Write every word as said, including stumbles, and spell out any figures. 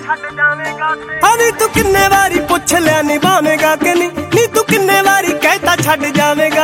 ਹਾਂ ਨੀ ਤੂੰ ਕਿੰਨੇ ਵਾਰੀ ਪੁੱਛ ਲਿਆ ਨਿਭਾਵੇਂਗਾ ਕਿ ਨਹੀਂ, ਨੀ ਤੂੰ ਕਿੰਨੇ ਵਾਰੀ ਕਹਿਤਾ ਛੱਡ ਜਾਵੇਂਗਾ।